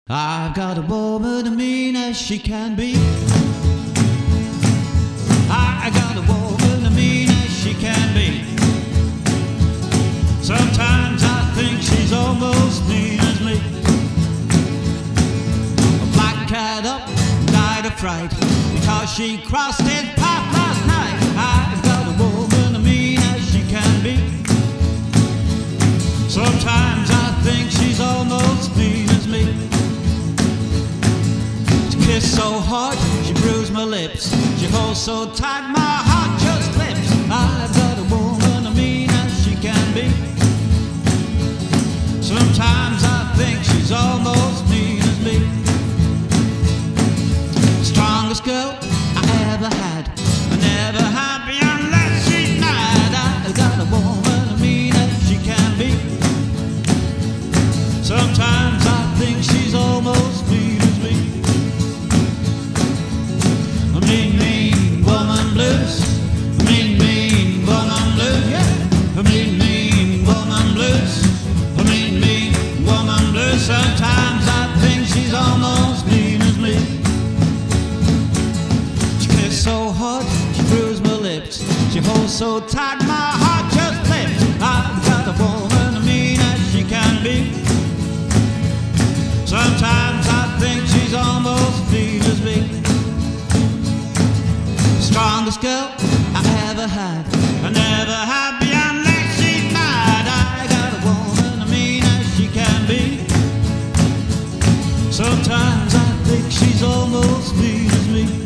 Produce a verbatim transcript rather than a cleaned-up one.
I've got a woman as mean as she can be. I got a woman as mean as she can be. Sometimes I think she's almost mean as me. A black cat up, died of fright because she crossed his path last night. I've got a woman as mean as she can be. Sometimes I think she's almost mean as me. Kiss so hard, she bruised my lips. She holds so tight, my heart just slips. I've got a woman as mean as she can be. Sometimes I think she's almost mean as me. Strongest girl I ever had, I never happy unless she's mad. I've got a woman as mean as she can be. Sometimes I think she's almost mean as me. Mean, mean woman blues. Mean, mean woman blues. Yeah. Mean, mean woman blues. Mean, mean woman blues. Sometimes I think she's almost mean as me. She kissed so hard, she bruised my lips. She holds so tight, my heart just flips. I've got a woman as mean as she can be. Sometimes I think she's almost mean as me. Strongest girl I ever had, I never happy unless she's mad. I got a woman as mean as she can be. Sometimes I think she's almost mean as me.